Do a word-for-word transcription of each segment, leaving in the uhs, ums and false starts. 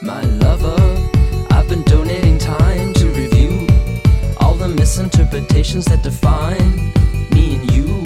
my lover. I've been donating time to review all the misinterpretations that define me and you.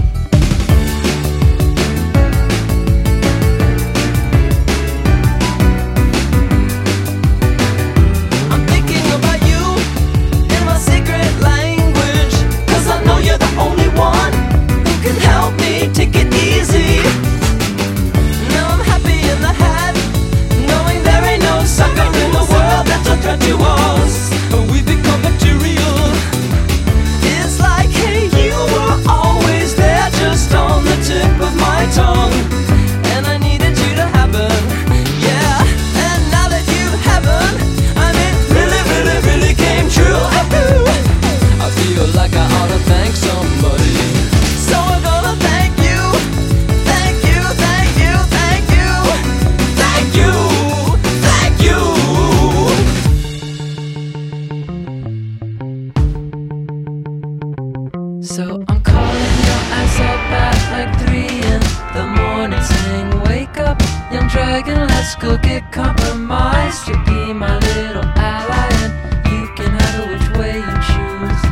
I'm thinking about you in my secret language, 'cause I know you're the only one who can help me take it easy. Now I'm happy in the head, knowing there ain't no sucker in the world that's a threat to us. We've become material. It's like, hey, you were always there, just on the tip of my tongue, and I needed you to happen, yeah. And now that you haven't, I mean, really, really, really came true. I feel like I ought to thank somebody, so I'm gonna thank you, thank you, thank you, thank you, thank you, thank you. So I'm calling your ass up at like three in the morning, saying, wake up, young dragon, let's go get compromised. You'll be my little ally, and you can have it which way you choose.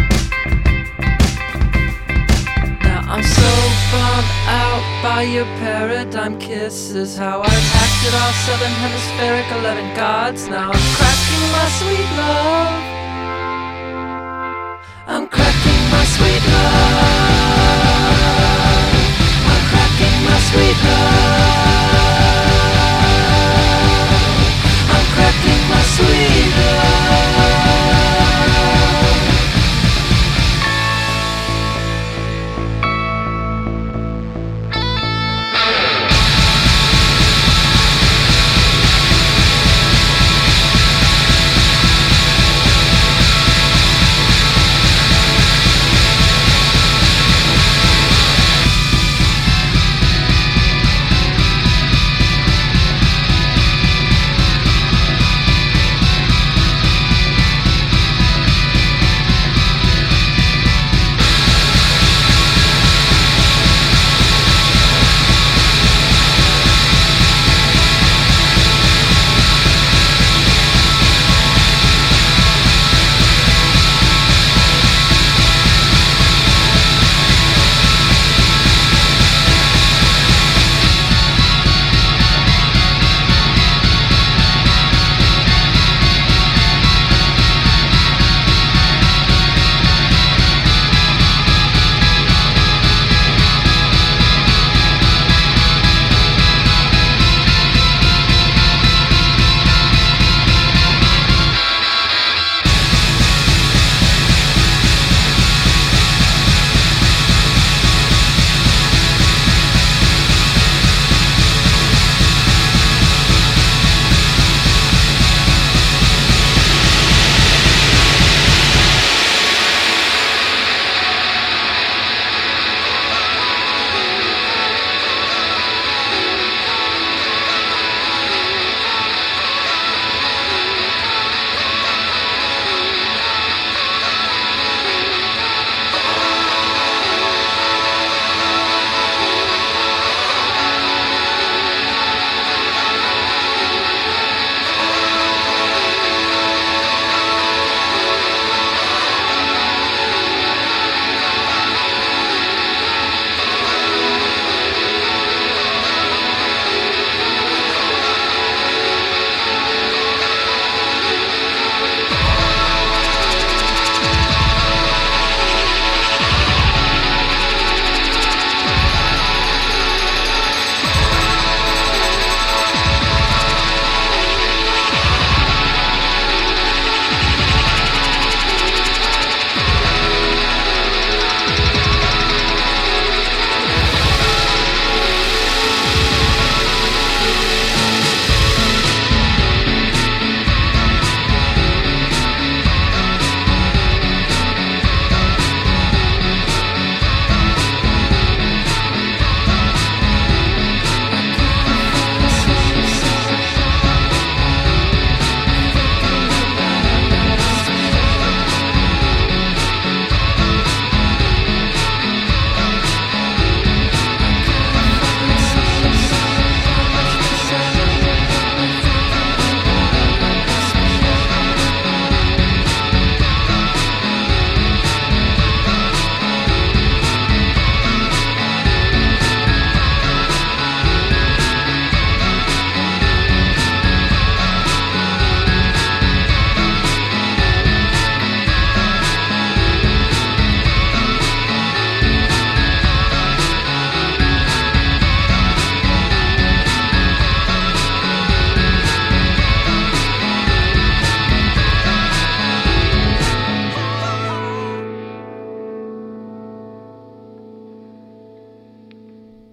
Now I'm so bummed out by your paradigm kisses, how I've acted all seven hemispheric eleven gods. Now I'm cracking my sweet love.